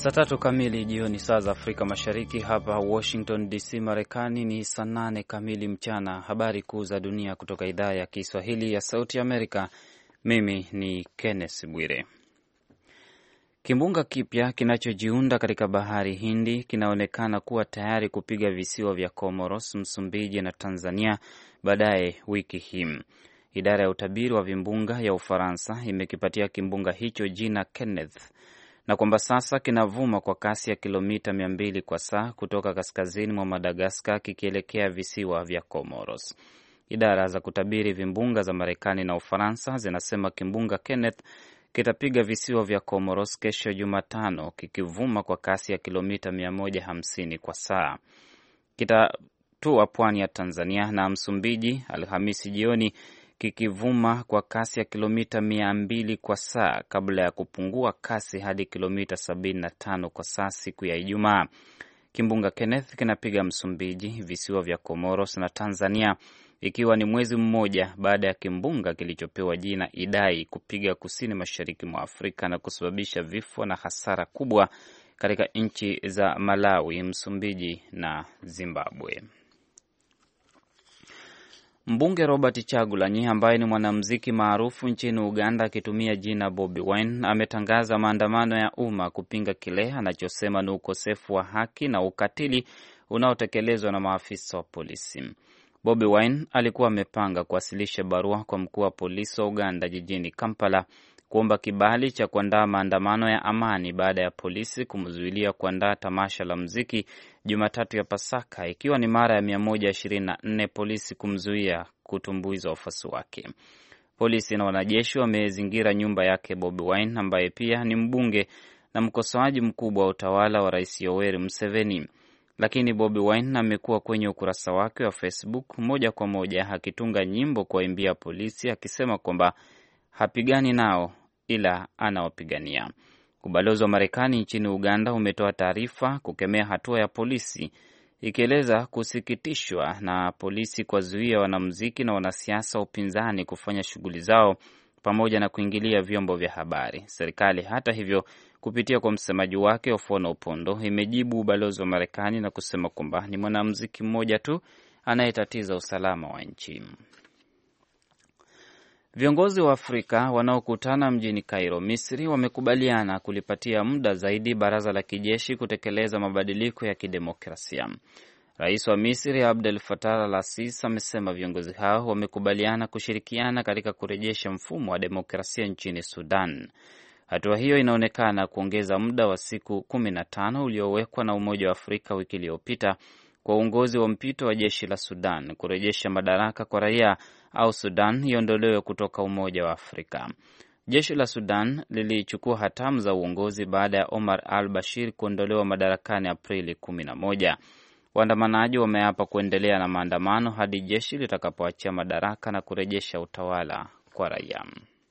Saa 3 kamili jioni saa za Afrika Mashariki. Hapa Washington DC, Marekani ni saa 8 kamili mchana. Habari kuu za dunia kutoka idhaa ya Kiswahili ya Sauti Amerika. Mimi ni Kenneth Bwire. Kimbunga kipya kinachojiunda katika bahari Hindi kinaonekana kuwa tayari kupiga visiwa vya Comoros, Msumbiji na Tanzania baadaye wiki hii. Idara ya utabiri wa vimbunga ya Ufaransa imekipatia kimbunga hicho jina Kenneth, na kwamba sasa kinavuma kwa kasi ya kilomita 200 kwa saa kutoka kaskazini mwa Madagaskar kikielekea visiwa vya Comoros. Idara za kutabiri vimbunga za Marekani na Ufaransa zinasema kimbunga Kenneth kitapiga visiwa vya Comoros kesho Jumatano kikivuma kwa kasi ya kilomita 150 kwa saa. Kitatua pwani ya Tanzania na Msumbiji Alhamisi jioni kikivuma kwa kasi ya kilomita 200 kwa saa kabla ya kupungua kasi hadi kilomita 75 kwa saa siku ya Ijumaa. Kimbunga Kenneth kinapiga Msumbiji, visiwa vya Comoros na Tanzania, ikiwa ni mwezi mmoja baada ya kimbunga kilichopewa jina Idai kupiga kusini mashariki mwa Afrika na kusababisha vifo na hasara kubwa katika nchi za Malawi, Msumbiji na Zimbabwe. Mbunge Robert Chagulanyi ambaye ni mwanamuziki maarufu nchini Uganda akitumia jina Bobi Wine ametangaza maandamano ya umma kupinga kile anachosema ni ukosefu wa haki na ukatili unaotekelezwa na maafisa wa polisi. Bobi Wine alikuwa amepanga kuwasilisha barua kwa mkuu wa polisi wa Uganda jijini Kampala kuomba kibali cha kuandaa maandamano ya amani baada ya polisi kumzuilia kuandaa tamasha la muziki Jumatatu ya Pasaka, ikiwa ni mara ya 124 polisi kumzuia kutumbuiza wafuasi wake. Polisi na wanajeshi wamezingira nyumba yake Bobi Wine ambaye pia ni mbunge na mkosoaji mkubwa wa utawala wa Rais Yoweri Museveni. Lakini Bobi Wine amekuwa kwenye ukurasa wake wa Facebook moja kwa moja akitunga nyimbo kuwaimbia polisi akisema kwamba hapigani nao ila anawapigania. Ubalozi wa Marekani nchini Uganda umetoa taarifa kukemea hatua ya polisi, ikieleza kusikitishwa na polisi kwa zuia wanamuziki na wanasiasa upinzani kufanya shughuli zao pamoja na kuingilia vyombo vya habari. Serikali hata hivyo, kupitia kwa msemaji wake Ofono Opondo, imejibu ubalozi wa Marekani na kusema kwamba ni mwanamuziki mmoja tu anayetatiza usalama wa nchi. Viongozi wa Afrika wanaokutana mjini Cairo, Misri, wamekubaliana kulipatia muda zaidi baraza la kijeshi kutekeleza mabadiliko ya kidemokrasia. Rais wa Misri Abdel Fattah al-Sisi amesema viongozi hao wamekubaliana kushirikiana katika kurejesha mfumo wa demokrasia nchini Sudan. Hatua hiyo inaonekana kuongeza muda wa siku 15 uliowekwa na Umoja wa Afrika wiki iliyopita kwa uongozi wa mpito wa jeshi la Sudan kurejesha madaraka kwa raia au Sudan iondolewe kutoka Umoja wa Afrika. Jeshi la Sudan lilichukua hatamu za uongozi baada ya Omar al-Bashir kuondolewa madarakani Aprili 11. Waandamanaji wameapa kuendelea na maandamano hadi jeshi litakapoachia madaraka na kurejesha utawala kwa raia.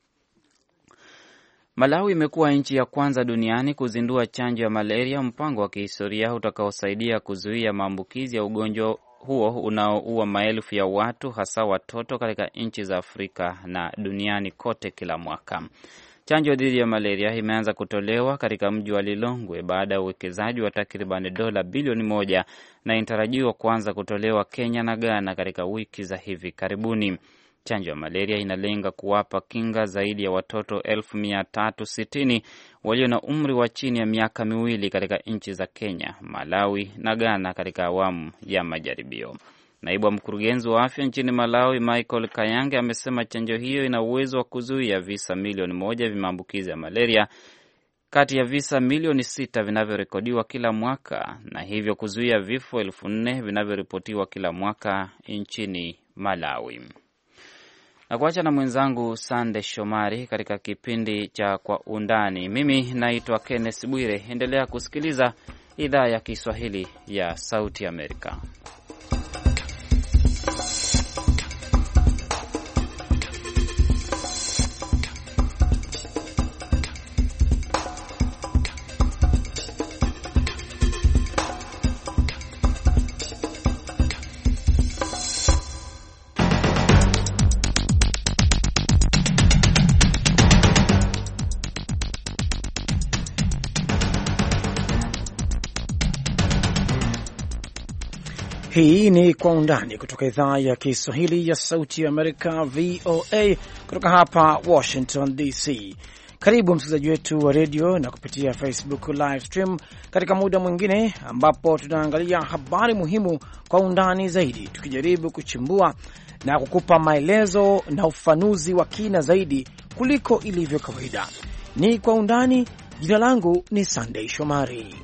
Malawi imekuwa nchi ya kwanza duniani kuzindua chanjo ya malaria, mpango wa kihistoria utakaosaidia kuzuia maambukizi ya ugonjwa huo unaoua maelfu ya watu, hasa watoto, katika nchi za Afrika na duniani kote kila mwaka. Chanjo dhidi ya malaria imeanza kutolewa katika mji wa Lilongwe baada ya uwekezaji wa takriban dola bilioni 1 na inatarajiwa kuanza kutolewa Kenya na Ghana katika wiki za hivi karibuni. Chanjo ya malaria inalenga kuwapa kinga zaidi ya watoto 1360 walio na umri wa chini ya miaka 2 katika nchi za Kenya, Malawi na Ghana katika awamu ya majaribio. Naibu wa mkurugenzi wa afya nchini Malawi Michael Kayange amesema chanjo hiyo ina uwezo wa kuzuia visa milioni 1 vya maambukizi ya malaria kati ya visa milioni 6 vinavyorekodiwa kila mwaka, na hivyo kuzuia vifo 4,000 vinavyoripotiwa kila mwaka nchini Malawi. Na kuacha na mwenzangu Sande Shomari katika kipindi cha Kwa Undani. Mimi naitwa Kenneth Bwire. Endelea kusikiliza idhaa ya Kiswahili ya Sauti Amerika. Hii ni Kwa Undani kutoka idhaa ya Kiswahili ya Sauti ya Amerika, VOA, kutoka hapa Washington DC. Karibu msikilizaji wetu wa redio na kupitia Facebook live stream katika muda mwingine ambapo tunaangalia habari muhimu kwa undani zaidi, tukijaribu kuchimbua na kukupa maelezo na ufanuzi wa kina zaidi kuliko ilivyo kawaida. Ni Kwa Undani. Jina langu ni Sunday Shomari.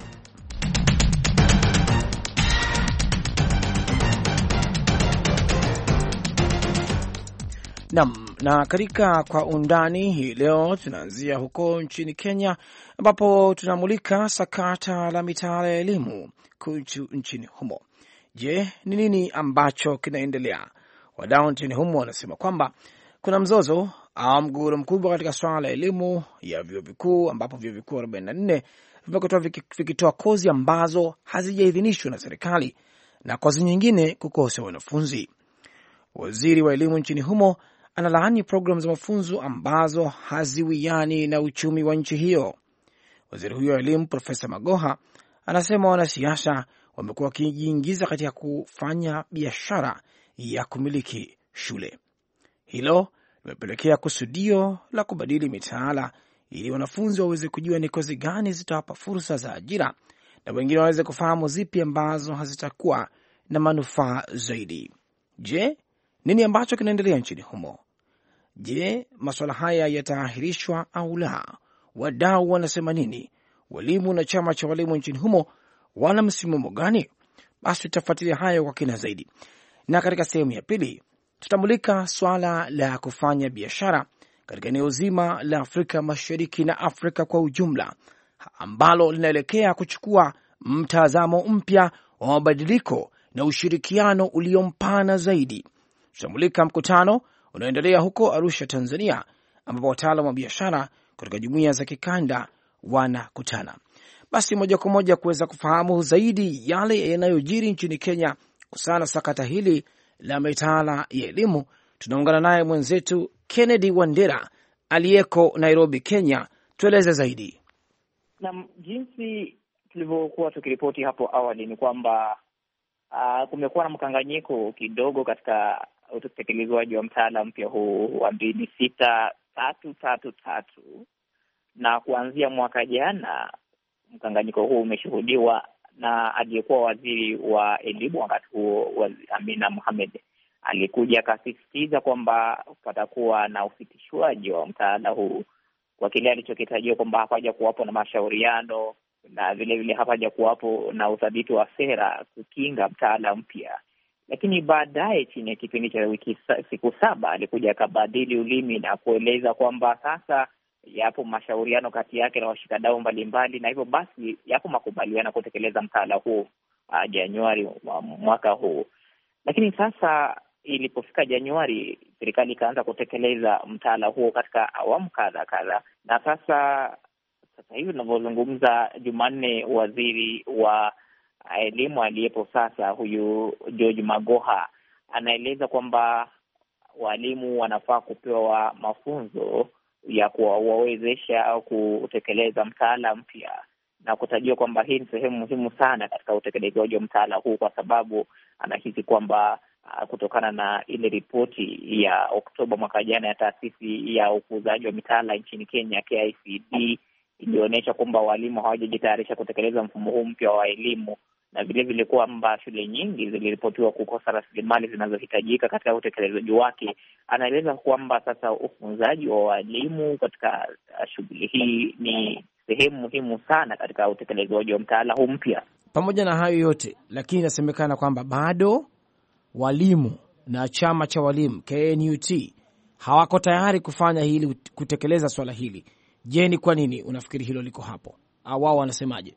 Na katika Kwa Undani hii leo tunaanzia huko nchini Kenya, ambapo tunamulika sakata la mitaala ya elimu nchini humo. Je, ni nini ambacho kinaendelea? Wadau nchini humo wanasema kwamba kuna mzozo au mgogoro mkubwa katika swala la elimu ya vyuo vikuu, ambapo vyuo vikuu 44 vimekuwa vikitoa kozi ambazo hazijaidhinishwa na serikali na kozi nyingine kukosa wanafunzi. Waziri wa elimu nchini humo analaani programu za mafunzo ambazo haziwiani na uchumi wa nchi hiyo. Waziri huyo wa elimu Profesa Magoha anasema wanasiasa wamekuwa wakijiingiza katika kufanya biashara ya kumiliki shule. Hilo limepelekea kusudio la kubadili mitaala ili wanafunzi waweze kujua ni kozi gani zitawapa fursa za ajira na wengine waweze kufahamu zipi ambazo hazitakuwa na manufaa zaidi. Je, nini ambacho kinaendelea nchini humo? Je, masuala haya yataahirishwa au la? Wadau wanasema nini? Walimu na chama cha walimu nchini humo wana msimamo gani? Basi tutafuatilia hayo kwa kina zaidi. Na katika sehemu ya pili tutamulika swala la kufanya biashara katika eneo zima la Afrika Mashariki na Afrika kwa ujumla, ambalo linaelekea kuchukua mtazamo mpya wa mabadiliko na ushirikiano uliompana zaidi. Tutamulika mkutano unaoendelea huko Arusha, Tanzania, ambapo wataalamu wa biashara kutoka jumuiya za kikanda wanakutana. Basi moja kwa moja kuweza kufahamu zaidi yale yanayojiri nchini Kenya kusana sakata hili la mitaala ya elimu, tunaungana naye mwenzetu Kennedy Wandera aliyeko Nairobi, Kenya. Tueleze zaidi. Na jinsi tulivyokuwa tukiripoti hapo awali ni kwamba kumekuwa na mkanganyiko kidogo katika utekelezwaji wa mtaala mpya huu wa 2633, na kuanzia mwaka jana mkanganyiko huu umeshuhudiwa na aliyekuwa waziri wa elimu wakati huo, Amina Mohamed, alikuja akasisitiza kwamba patakuwa na usitishwaji wa mtaala huu kwa kile alichokitajia kwamba hapaja kuwapo na mashauriano na vile hapaja kuwapo na uthabiti wa sera kukinga mtaala mpya. Lakini baadaye chini ya kipindi cha siku 7 alikuja akabadili ulimi na kueleza kwamba sasa yapo mashauriano kati yake na washikadau mbalimbali, na hivyo basi yapo makubaliano kutekeleza mtaala huu Januari mwaka huu. Lakini sasa ilipofika Januari, serikali ikaanza kutekeleza mtaala huo katika awamu kadha, na sasa hivi tunavyozungumza, Jumanne, waziri wa elimu aliyepo sasa, huyu George Magoha, anaeleza kwamba walimu wanafaa kupewa mafunzo ya kuwawezesha au kutekeleza mtaala mpya, na kutajia kwamba hii ni sehemu muhimu sana katika utekelezaji wa mtaala huu, kwa sababu anahisi kwamba kutokana na ile ripoti ya Oktoba mwaka jana ya taasisi ya ukuzaji wa mitaala nchini Kenya, KICD, ilionyesha kwamba walimu hawajajitayarisha kutekeleza mfumo huu mpya wa elimu, na vile kwamba shule nyingi ziliripotiwa kukosa rasilimali zinazohitajika katika utekelezaji wake. Anaeleza kwamba sasa ufunzaji wa walimu katika shughuli hii ni sehemu muhimu sana katika utekelezaji wa mtaala huu mpya. Pamoja na hayo yote, lakini inasemekana kwamba bado walimu na chama cha walimu KNUT hawako tayari kufanya hili, kutekeleza swala hili. Je, ni kwa nini unafikiri hilo liko hapo? Au wao wanasemaje?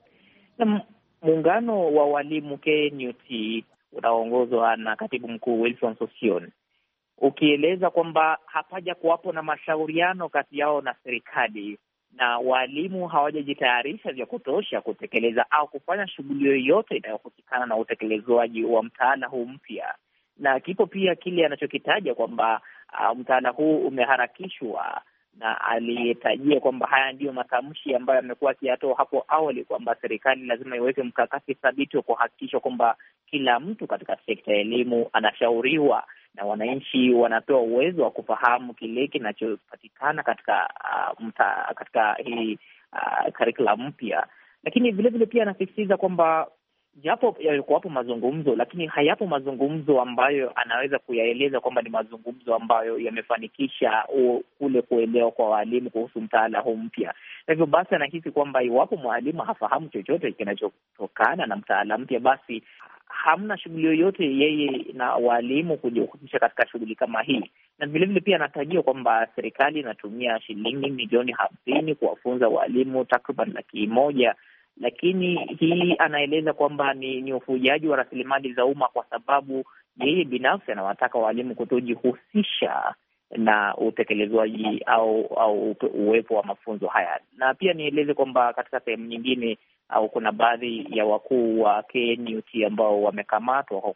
Muungano wa walimu KNUT unaoongozwa na katibu mkuu Wilson Sossion ukieleza kwamba hapaja kuwapo na mashauriano kati yao na serikali, na walimu hawajajitayarisha vya kutosha kutekeleza au kufanya shughuli yoyote inayohusikana na utekelezwaji wa mtaala huu mpya. Na kipo pia kile anachokitaja kwamba mtaala huu umeharakishwa na aliyetajia kwamba haya ndiyo matamshi ambayo amekuwa akiyatoa hapo awali, kwamba serikali lazima iweke mkakati thabiti wa kuhakikisha kwamba kila mtu katika sekta ya elimu anashauriwa na wananchi wanapewa uwezo wa kufahamu kile kinachopatikana katika hii curriculum mpya. Lakini vile vile pia anasisitiza kwamba japo yalikuwapo mazungumzo, lakini hayapo mazungumzo ambayo anaweza kuyaeleza kwamba ni mazungumzo ambayo yamefanikisha kule kuelewa kwa walimu kuhusu mtaala huu mpya. Na hivyo basi anahisi kwamba iwapo mwalimu hafahamu chochote kinachotokana na mtaala mpya, basi hamna shughuli yoyote yeye na walimu kujihusisha katika shughuli kama hii. Na vile vile pia anatajia kwamba serikali inatumia shilingi milioni 50 kuwafunza walimu takriban 100,000, lakini hii anaeleza kwamba ni ufujaji wa rasilimali za umma, kwa sababu yeye binafsi anawataka walimu kutojihusisha na utekelezwaji au uwepo wa mafunzo haya. Na pia nieleze kwamba katika sehemu nyingine kuna baadhi ya wakuu wa KNUT ambao wamekamatwa kwa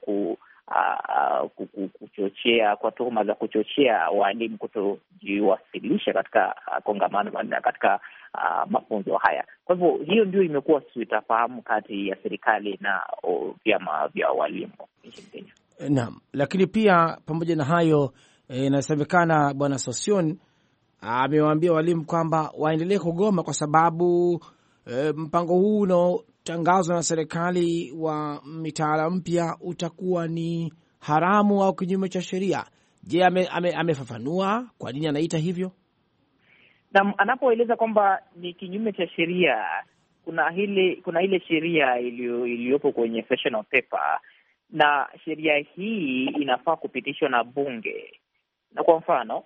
kuchochea, kwa tuhuma za kuchochea walimu kutojiwasilisha katika kongamano katika mafunzo haya. Kwa hivyo hiyo ndio imekuwa sitafahamu kati ya serikali na vyama vya walimu nchini Kenya. Naam, lakini pia pamoja na hayo inasemekana Bwana Sosion amewaambia walimu kwamba waendelee kugoma kwa sababu mpango huu unaotangazwa na serikali wa mitaala mpya utakuwa ni haramu au kinyume cha sheria. Je, amefafanua kwa nini anaita hivyo? Na anapoeleza kwamba ni kinyume cha sheria, kuna ile sheria iliyopo kwenye sessional paper, na sheria hii inafaa kupitishwa na bunge. Na kwa mfano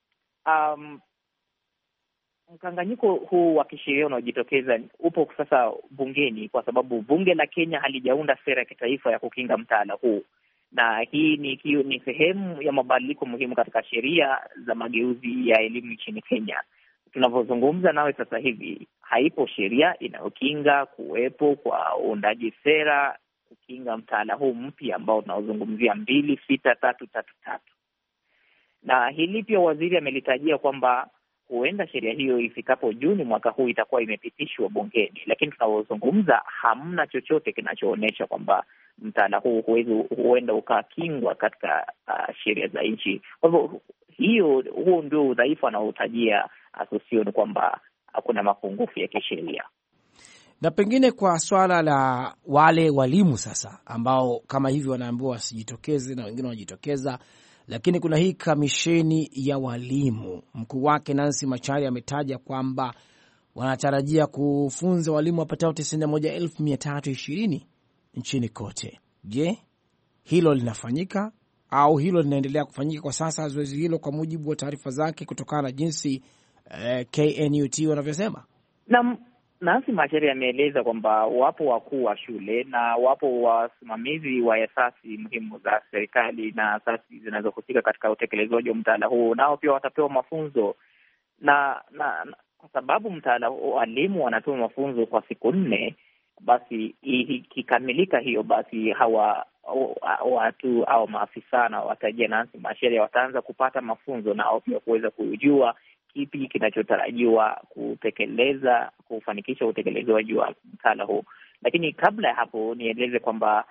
mkanganyiko huu wa kisheria unaojitokeza upo sasa bungeni, kwa sababu bunge la Kenya halijaunda sera ya kitaifa ya kukinga mtaala huu, na hii ni sehemu ya mabadiliko muhimu katika sheria za mageuzi ya elimu nchini Kenya. Tunavyozungumza nawe sasa hivi, haipo sheria inayokinga kuwepo kwa uundaji sera kukinga mtaala huu mpya ambao tunaozungumzia 26333. Na hili pia waziri amelitajia kwamba huenda sheria hiyo ifikapo Juni mwaka huu itakuwa imepitishwa bungeni, lakini tunavyozungumza hamna chochote kinachoonyesha kwamba mtaala huu huenda ukakingwa katika sheria za nchi. Kwa hivyo huo ndio udhaifu anaotajia Sosion, kwamba kuna mapungufu ya kisheria. Na pengine kwa swala la wale walimu sasa ambao kama hivi wanaambiwa wasijitokeze na wengine wanajitokeza, lakini kuna hii kamisheni ya walimu, mkuu wake Nancy Macharia ametaja kwamba wanatarajia kufunza walimu wapatao 91,320 nchini kote. Je, hilo linafanyika au hilo linaendelea kufanyika kwa sasa, zoezi hilo, kwa mujibu wa taarifa zake, kutokana na jinsi KNUT wanavyosema? Na Nancy Macharia ameeleza kwamba wapo wakuu wa shule na wapo wasimamizi wa asasi muhimu za serikali na asasi zinazohusika katika utekelezaji wa mtaala huu, nao pia watapewa mafunzo na kwa sababu mtaala walimu wanapewa mafunzo kwa siku 4, basi ikikamilika hiyo, basi hawa watu au maafisa na watajia Nancy Macharia wataanza kupata mafunzo nao pia kuweza kujua kipi kinachotarajiwa kufanikisha utekelezaji wa mtaala huu. Lakini kabla ya hapo nieleze kwamba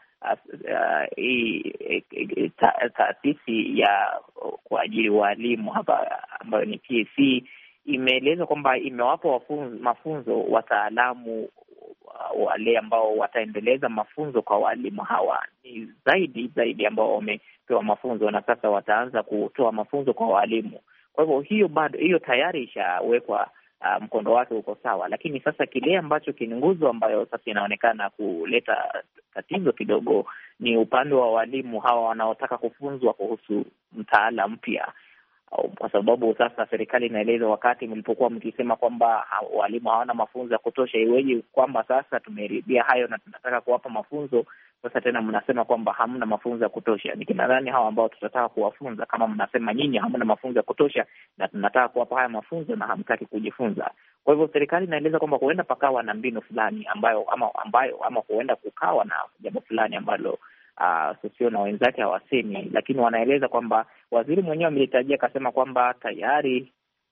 taasisi ya kuajiri walimu hapa ambayo ni TSC imeeleza kwamba imewapa mafunzo wataalamu wale ambao wataendeleza mafunzo kwa walimu hawa. Ni zaidi ambao wamepewa mafunzo na sasa wataanza kutoa mafunzo kwa walimu. Kwa hivyo hiyo tayari ishawekwa, mkondo wake uko sawa, lakini sasa kile ambacho kinguzo ambayo sasa inaonekana kuleta tatizo kidogo ni upande wa walimu hawa wanaotaka kufunzwa kuhusu mtaala mpya, kwa sababu sasa serikali inaeleza wakati mlipokuwa mkisema kwamba walimu hawana mafunzo ya kutosha, iweje kwamba sasa tumeridhia hayo na tunataka kuwapa mafunzo, sasa tena mnasema kwamba hamna mafunzo ya kutosha? Ni kina nani hawa ambao tutataka kuwafunza kama mnasema nyinyi hamna mafunzo ya kutosha na tunataka kuwapa haya mafunzo na hamtaki kujifunza? Kwa hivyo serikali inaeleza kwamba huenda pakawa na mbinu fulani ama huenda kukawa na jambo fulani ambalo Sosion na wenzake hawasemi, lakini wanaeleza kwamba waziri mwenyewe amelitajia akasema kwamba tayari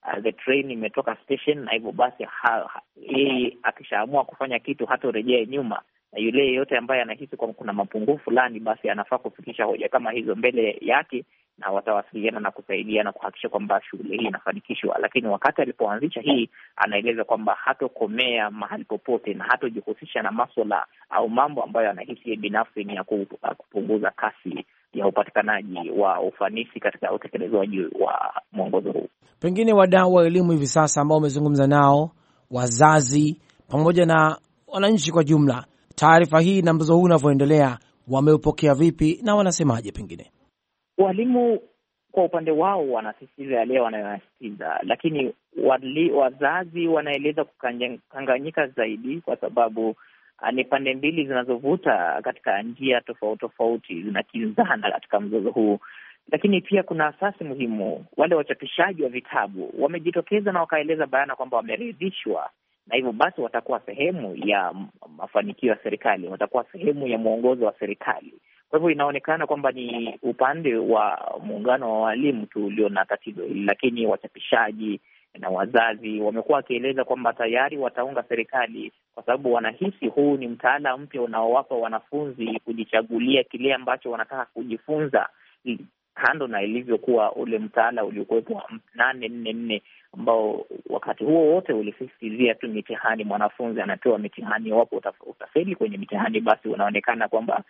the train imetoka station, na hivyo basi yeye akishaamua kufanya kitu hatorejea nyuma, na yule yeyote ambaye anahisi kwamba kuna mapungufu fulani, basi anafaa kufikisha hoja kama hizo mbele yake, na watawasiliana na kusaidiana kuhakikisha kwamba shughuli hii inafanikishwa. Lakini wakati alipoanzisha hii, anaeleza kwamba hatokomea mahali popote na hatojihusisha na masuala au mambo ambayo anahisi binafsi ni ya kupunguza kasi ya upatikanaji wa ufanisi katika utekelezwaji wa mwongozo huu. Pengine wadau wa elimu hivi sasa ambao umezungumza nao, wazazi pamoja na wananchi kwa jumla, taarifa hii na mzozo huu unavyoendelea, wameupokea vipi na wanasemaje? Pengine walimu kwa upande wao wanasisitiza yale wanayosisitiza, lakini wazazi wanaeleza kukanganyika zaidi, kwa sababu ni pande mbili zinazovuta katika njia tofauti tofauti, zinakinzana katika mzozo huu. Lakini pia kuna asasi muhimu. Wale wachapishaji wa vitabu wamejitokeza na wakaeleza bayana kwamba wameridhishwa, na hivyo basi watakuwa sehemu ya mafanikio ya serikali, watakuwa sehemu ya mwongozo wa serikali. Kwa hivyo inaonekana kwamba ni upande wa muungano wa walimu tu ulio na tatizo hili, lakini wachapishaji na wazazi wamekuwa wakieleza kwamba tayari wataunga serikali, kwa sababu wanahisi huu ni mtaala mpya unaowapa wanafunzi kujichagulia kile ambacho wanataka kujifunza, kando na ilivyokuwa ule mtaala uliokuwepo wa 8-4-4 ambao wakati huo wote ulisisitizia tu mitihani. Mwanafunzi anapewa mitihani, iwapo utafeli kwenye mitihani, basi unaonekana kwamba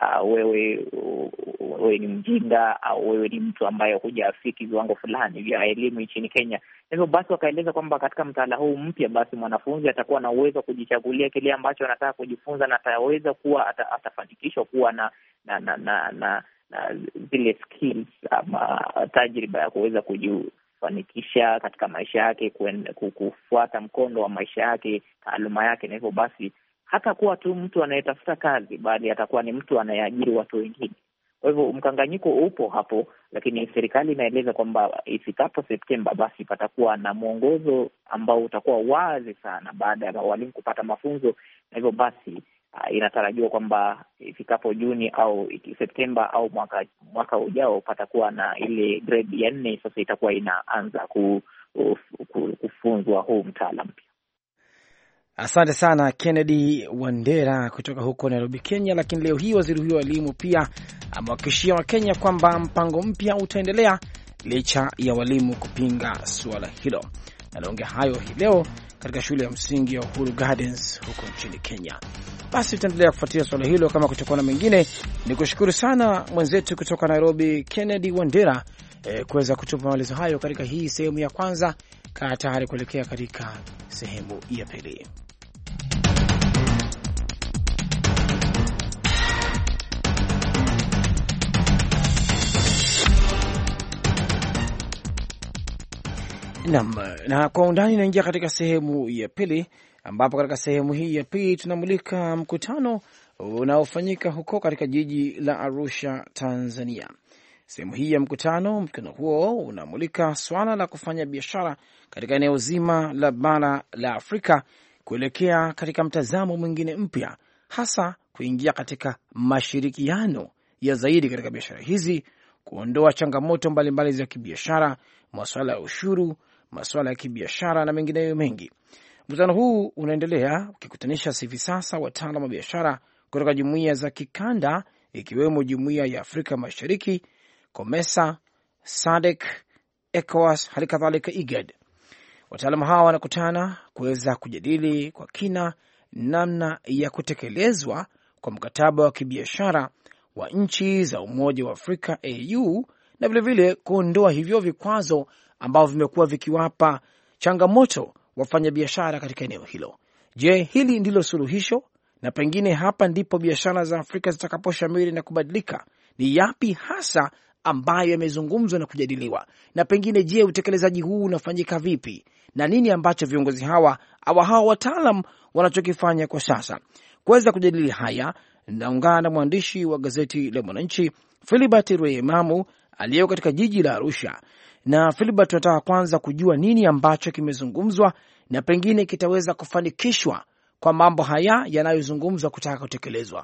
wewe ni mjinga au wewe ni mtu ambaye hujafiki viwango fulani vya elimu nchini Kenya. Hivyo basi wakaeleza kwamba katika mtaala huu mpya, basi mwanafunzi atakuwa na uwezo wa kujichagulia kile ambacho anataka kujifunza, na ataweza kuwa atafanikishwa kuwa na zile skills ama tajriba ya kuweza kujifanikisha katika maisha yake, kufuata mkondo wa maisha yake, taaluma yake, na hivyo basi hata kuwa tu mtu anayetafuta kazi, bali atakuwa ni mtu anayeajiri watu wengine. Kwa hivyo mkanganyiko upo hapo, lakini serikali inaeleza kwamba ifikapo Septemba, basi patakuwa na mwongozo ambao utakuwa wazi sana baada ya walimu kupata mafunzo, na hivyo basi inatarajiwa kwamba ifikapo Juni au Septemba au mwaka ujao patakuwa na ile grade ya 4. Sasa itakuwa inaanza kufunzwa huu mtaala mpya. Asante sana Kennedy Wandera kutoka huko Nairobi, Kenya. Lakini leo hii waziri huyo wa elimu pia amewahakikishia Wakenya kwamba mpango mpya utaendelea licha ya walimu kupinga suala hilo. Anaongea hayo hii leo katika shule ya msingi ya Uhuru Gardens huko nchini Kenya. Basi tutaendelea kufuatilia swala hilo kama kutakuwa na mengine. Ni kushukuru sana mwenzetu kutoka Nairobi Kennedy Wandera kuweza kutupa maelezo hayo katika hii sehemu ya kwanza. Kaa tayari kuelekea katika sehemu ya pili. Na kwa undani inaingia katika sehemu ya pili, ambapo katika sehemu hii ya pili tunamulika mkutano unaofanyika huko katika jiji la Arusha, Tanzania. Sehemu hii ya mkutano huo unamulika swala la kufanya biashara katika eneo zima la bara la Afrika kuelekea katika mtazamo mwingine mpya, hasa kuingia katika mashirikiano ya zaidi katika biashara hizi, kuondoa changamoto mbalimbali za kibiashara, masuala ya ushuru, masuala ya kibiashara na mengineyo mengi. Mkutano huu unaendelea ukikutanisha hivi sasa wataalamu wa biashara kutoka jumuiya za kikanda, ikiwemo Jumuiya ya Afrika Mashariki, COMESA, SADC, ECOWAS, hali kadhalika IGAD. Wataalamu hawa wanakutana kuweza kujadili kwa kina namna ya kutekelezwa kwa mkataba wa kibiashara wa nchi za Umoja wa Afrika AU, na vilevile kuondoa hivyo vikwazo ambavyo vimekuwa vikiwapa changamoto wafanyabiashara katika eneo hilo. Je, hili ndilo suluhisho? Na pengine hapa ndipo biashara za Afrika zitakaposhamiri na kubadilika. Ni yapi hasa ambayo yamezungumzwa na kujadiliwa? Na pengine je, utekelezaji huu unafanyika vipi? Na nini ambacho viongozi hawa wataalam wanachokifanya kwa sasa? Kuweza kujadili haya, naungana na mwandishi wa gazeti la Mwananchi Philibert Rweyemamu aliyeko katika jiji la Arusha. Na Philibert, tunataka kwanza kujua nini ambacho kimezungumzwa na pengine kitaweza kufanikishwa kwa mambo haya yanayozungumzwa kutaka kutekelezwa.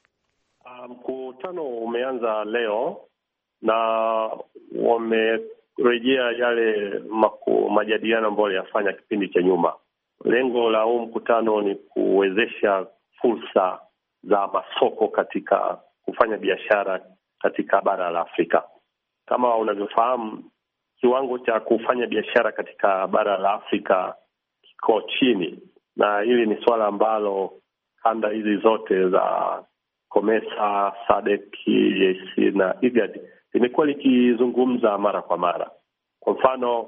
Mkutano umeanza leo na kurejea yale majadiliano ambayo yalifanya kipindi cha nyuma. Lengo la huu mkutano ni kuwezesha fursa za masoko katika kufanya biashara katika bara la Afrika. Kama unavyofahamu, kiwango cha kufanya biashara katika bara la Afrika kiko chini, na hili ni swala ambalo kanda hizi zote za COMESA, SADC, EAC na IGAD limekuwa likizungumza mara kwa mara. Kwa mfano,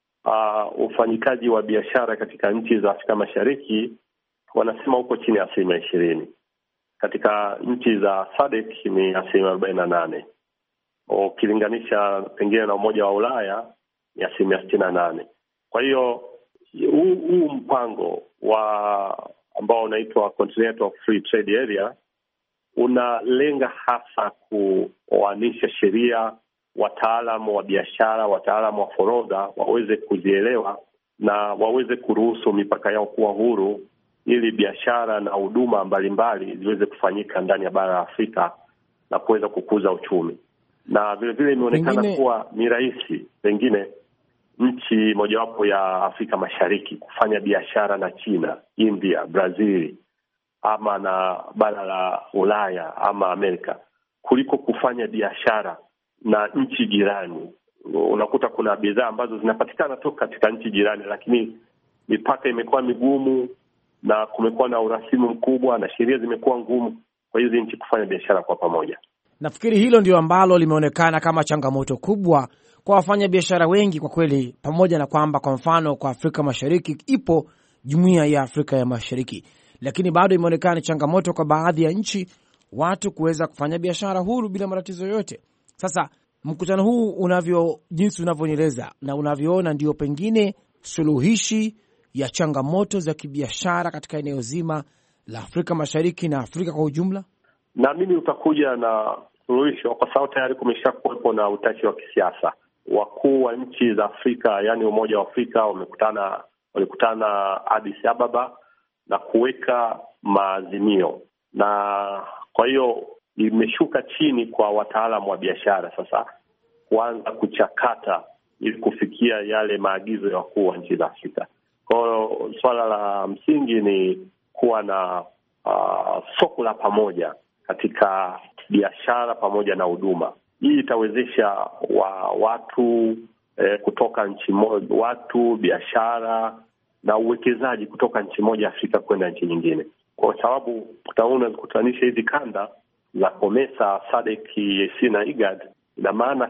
ufanyikaji wa biashara katika nchi za Afrika Mashariki wanasema uko chini ya 20%. Katika nchi za SADC ni 48%. Ukilinganisha pengine na Umoja wa Ulaya ni 68%. Kwa hiyo huu mpango wa ambao unaitwa Continental Free Trade Area unalenga hasa kuoanisha sheria, wataalamu wa biashara, wataalamu wa forodha waweze kuzielewa na waweze kuruhusu mipaka yao kuwa huru, ili biashara na huduma mbalimbali ziweze kufanyika ndani ya bara la Afrika na kuweza kukuza uchumi. Na vile vile imeonekana kuwa ni rahisi pengine nchi mojawapo ya Afrika Mashariki kufanya biashara na China, India, Brazil ama na bara la Ulaya ama Amerika kuliko kufanya biashara na nchi jirani. Unakuta kuna bidhaa ambazo zinapatikana tu katika nchi jirani, lakini mipaka imekuwa migumu na kumekuwa na urasimu mkubwa na sheria zimekuwa ngumu kwa hizi nchi kufanya biashara kwa pamoja. Nafikiri hilo ndio ambalo limeonekana kama changamoto kubwa kwa wafanya biashara wengi kwa kweli, pamoja na kwamba kwa mfano kwa Afrika Mashariki ipo Jumuiya ya Afrika ya Mashariki, lakini bado imeonekana changamoto kwa baadhi ya nchi watu kuweza kufanya biashara huru bila matatizo yote. Sasa mkutano huu jinsi unavyonieleza na unavyoona ndio pengine suluhishi ya changamoto za kibiashara katika eneo zima la Afrika Mashariki na Afrika kwa ujumla? Na mimi utakuja na suluhisho kwa sababu tayari kumeshakuwepo na utashi wa kisiasa. Wakuu wa nchi za Afrika, yani Umoja wa Afrika, walikutana Addis Ababa na kuweka maazimio, na kwa hiyo imeshuka chini kwa wataalamu wa biashara sasa kuanza kuchakata ili kufikia yale maagizo ya wakuu wa nchi za Afrika. Kwa hiyo swala la msingi ni kuwa na soko la pamoja katika biashara pamoja na huduma. Hii itawezesha watu kutoka nchi moja, watu, biashara na uwekezaji kutoka nchi moja Afrika kwenda nchi nyingine. Kwa sababu utaona kukutanisha hizi kanda za COMESA, SADC, EAC na IGAD, ina maana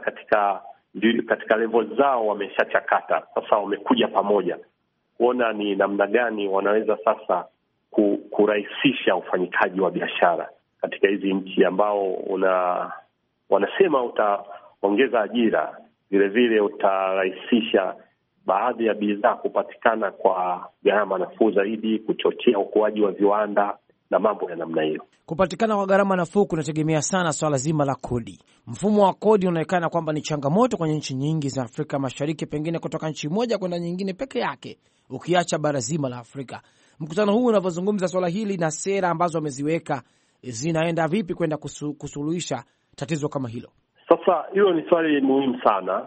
katika level zao wameshachakata. Sasa wamekuja pamoja kuona ni namna gani wanaweza sasa kurahisisha ufanyikaji wa biashara katika hizi nchi ambao wanasema utaongeza ajira, vile vile utarahisisha baadhi ya bidhaa kupatikana kwa gharama nafuu zaidi, kuchochea ukuaji wa viwanda na mambo ya namna hiyo. Kupatikana kwa gharama nafuu kunategemea sana swala zima la kodi. Mfumo wa kodi unaonekana kwamba ni changamoto kwenye nchi nyingi za Afrika Mashariki, pengine kutoka nchi moja kwenda nyingine peke yake, ukiacha bara zima la Afrika. Mkutano huu unavyozungumza swala hili na sera ambazo wameziweka zinaenda vipi kwenda kusuluhisha tatizo kama hilo? Sasa hilo ni swali muhimu sana,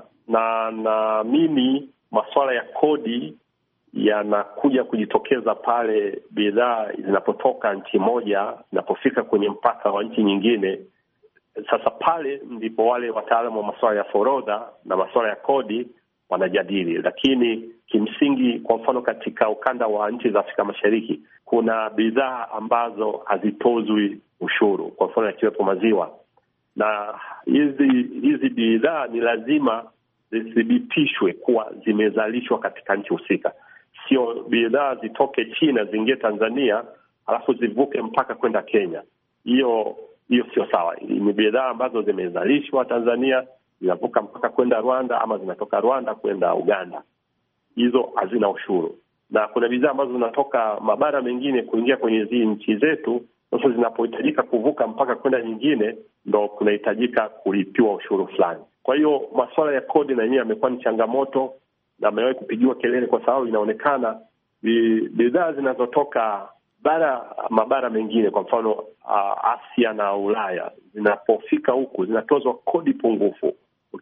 na mimi masuala ya kodi yanakuja kujitokeza pale bidhaa zinapotoka nchi moja zinapofika kwenye mpaka wa nchi nyingine. Sasa pale ndipo wale wataalamu wa masuala ya forodha na masuala ya kodi wanajadili, lakini kimsingi, kwa mfano katika ukanda wa nchi za Afrika Mashariki kuna bidhaa ambazo hazitozwi ushuru, kwa mfano yakiwepo maziwa, na hizi bidhaa ni lazima zithibitishwe kuwa zimezalishwa katika nchi husika. Sio bidhaa zitoke China ziingie Tanzania alafu zivuke mpaka kwenda Kenya. Hiyo sio sawa. Ni bidhaa ambazo zimezalishwa Tanzania zinavuka mpaka kwenda Rwanda ama zinatoka Rwanda kwenda Uganda, hizo hazina ushuru. Na kuna bidhaa ambazo zinatoka mabara mengine kuingia kwenye hizi nchi zetu, sasa zinapohitajika kuvuka mpaka kwenda nyingine ndo kunahitajika kulipiwa ushuru fulani. Kwa hiyo masuala ya kodi na yenyewe yamekuwa ni changamoto na amewahi kupigiwa kelele, kwa sababu inaonekana bidhaa zinazotoka mabara mengine, kwa mfano Asia na Ulaya, zinapofika huku zinatozwa kodi pungufu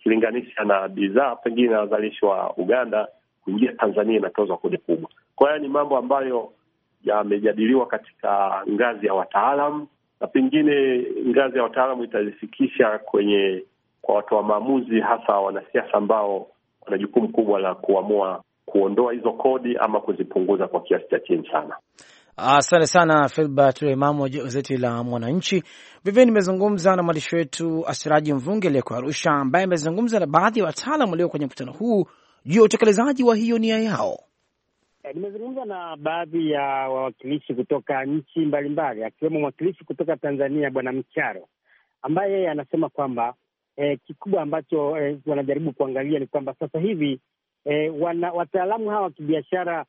ukilinganisha na bidhaa pengine inazalishwa Uganda kuingia Tanzania inatozwa kodi kubwa. Kwa hiyo ni mambo ambayo yamejadiliwa katika ngazi ya wataalamu, na pengine ngazi ya wataalamu itazifikisha kwa watu wa maamuzi, hasa wanasiasa ambao wana jukumu kubwa la kuamua kuondoa hizo kodi ama kuzipunguza kwa kiasi cha chini sana. Asante sana Filbert Imamu wa gazeti la Mwananchi. Vivyo nimezungumza na mwandishi wetu Asiraji Mvungi aliyeko Arusha, ambaye amezungumza na baadhi ya wataalamu walio kwenye mkutano huu juu ya utekelezaji wa hiyo nia yao. Nimezungumza na baadhi ya wawakilishi kutoka nchi mbalimbali, akiwemo mwakilishi kutoka Tanzania Bwana Mcharo, ambaye anasema kwamba kikubwa ambacho wanajaribu kuangalia ni kwamba sasa hivi wataalamu hawa wa kibiashara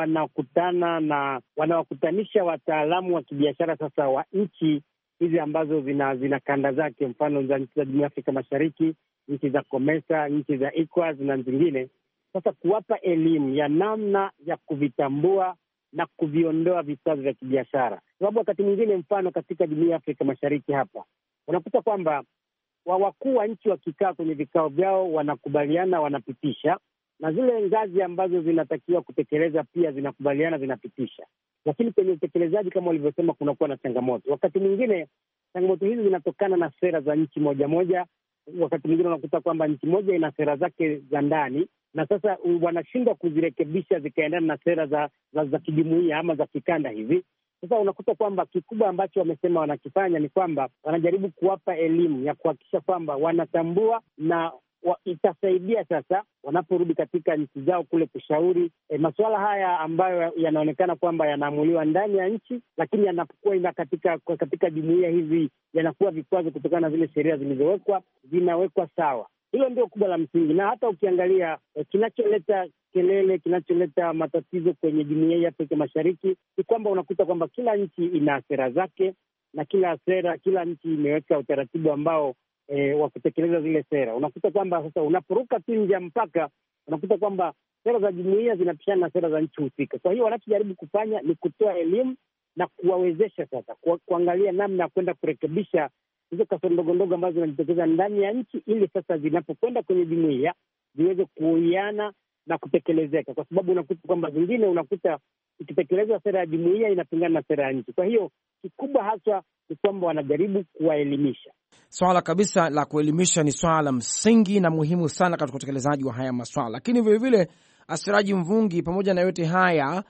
wanawakutanisha wataalamu wa kibiashara sasa wa nchi hizi ambazo zina kanda zake, mfano za nchi za Jumuiya ya Afrika Mashariki, nchi za COMESA, nchi za ECOWAS na zingine, sasa kuwapa elimu ya namna ya kuvitambua na kuviondoa vikwazo vya kibiashara. Sababu wakati mwingine, mfano katika Jumuiya ya Afrika Mashariki hapa unakuta kwamba wakuu wa nchi wakikaa kwenye vikao vyao wanakubaliana, wanapitisha, na zile ngazi ambazo zinatakiwa kutekeleza pia zinakubaliana, zinapitisha, lakini kwenye utekelezaji kama walivyosema kunakuwa na changamoto. Wakati mwingine changamoto hizi zinatokana na sera za nchi moja moja. Wakati mwingine unakuta kwamba nchi moja ina sera zake za ndani, na sasa wanashindwa kuzirekebisha zikaendana na sera za kijumuiya ama za kikanda hivi. Sasa unakuta kwamba kikubwa ambacho wamesema wanakifanya ni kwamba wanajaribu kuwapa elimu ya kuhakikisha kwamba wanatambua na itasaidia sasa wanaporudi katika nchi zao kule kushauri masuala haya ambayo yanaonekana kwamba yanaamuliwa ndani ya nchi, lakini yanapokuwa katika jumuiya hizi yanakuwa vikwazo kutokana na zile sheria zinawekwa sawa. Hilo ndio kubwa la msingi, na hata ukiangalia kinacholeta kelele, kinacholeta matatizo kwenye Jumuiya ya Afrika Mashariki ni kwamba unakuta kwamba kila nchi ina sera zake, na kila nchi imeweka utaratibu ambao wa kutekeleza zile sera. Unakuta kwamba sasa unaporuka tu nje ya mpaka, unakuta kwamba sera za jumuiya zinapishana na sera za nchi husika. Kwa hiyo wanachojaribu kufanya ni kutoa elimu na kuwawezesha sasa kuangalia namna ya kwenda kurekebisha hizo kasoro ndogo ndogo ambazo zinajitokeza ndani ya nchi, ili sasa zinapokwenda kwenye jumuiya ziweze kuiana na kutekelezeka, kwa sababu unakuta kwamba zingine ikitekelezwa sera ya jumuiya inapingana na sera ya nchi. Kwa hiyo kikubwa haswa ni kwamba wanajaribu kuwaelimisha. Swala kabisa la kuelimisha ni swala la msingi na muhimu sana katika utekelezaji wa haya maswala, lakini vilevile Asiraji Mvungi, pamoja na yote haya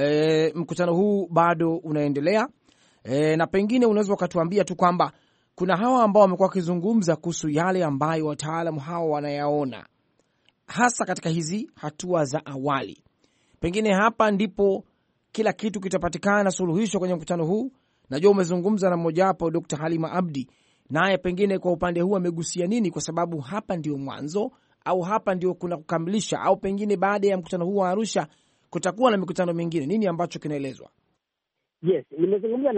mkutano huu bado unaendelea, na pengine unaweza ukatuambia tu kwamba kuna hawa ambao wamekuwa wakizungumza kuhusu yale ambayo wataalamu hawa wanayaona hasa katika hizi hatua za awali. Pengine hapa ndipo kila kitu kitapatikana na suluhisho kwenye mkutano huu. Najua umezungumza na mmoja wapo Dr. Halima Abdi, naye pengine kwa upande huu amegusia nini, kwa sababu hapa ndio mwanzo au hapa ndio kuna kukamilisha, au pengine baada ya mkutano huu wa Arusha kutakuwa na mikutano mingine. Nini ambacho kinaelezwa? Yes, nimezungumza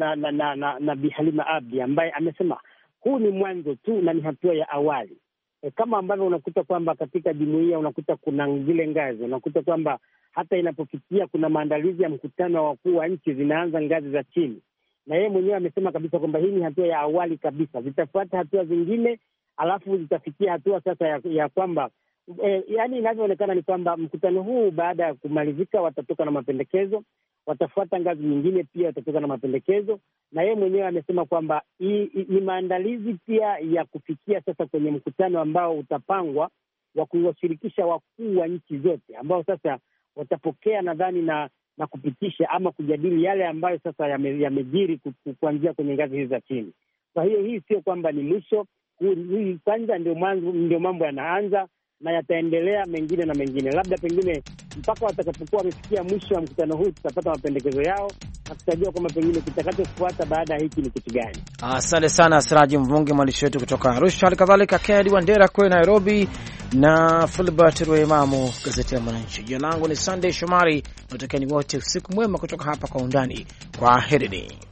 na Bi Halima Abdi ambaye amesema huu ni mwanzo tu na ni hatua ya awali. Kama ambavyo unakuta kwamba katika jumuiya unakuta kuna zile ngazi, unakuta kwamba hata inapofikia kuna maandalizi ya mkutano wa wakuu wa nchi zinaanza ngazi za chini, na yeye mwenyewe amesema kabisa kwamba hii ni hatua ya awali kabisa, zitafuata hatua zingine, alafu zitafikia hatua sasa ya kwamba yaani inavyoonekana ni kwamba mkutano huu baada ya kumalizika watatoka na mapendekezo, watafuata ngazi nyingine pia watatoka na mapendekezo, na yeye mwenyewe amesema kwamba ni maandalizi pia ya kufikia sasa kwenye mkutano ambao utapangwa wa kuwashirikisha wakuu wa nchi zote, ambao sasa watapokea nadhani na kupitisha ama kujadili yale ambayo sasa yamejiri kuanzia kwenye ngazi hizi za chini. Kwa hiyo hii sio kwamba ni mwisho, hii kwanza ndio mambo yanaanza na yataendelea mengine na mengine. Labda pengine mpaka watakapokuwa wamefikia mwisho wa mkutano huu tutapata mapendekezo yao na tutajua kwamba pengine kitakachofuata baada ya hiki ni kitu gani. Asante sana Asiraji Mvungi, mwandishi wetu kutoka Arusha, halikadhalika Kennedy Wandera kwe Nairobi, na Filbert Imamu, gazeti la Mwananchi. Jina langu ni Sunday Shomari, natakieni wote usiku mwema kutoka hapa Kwa Undani. Kwa heri.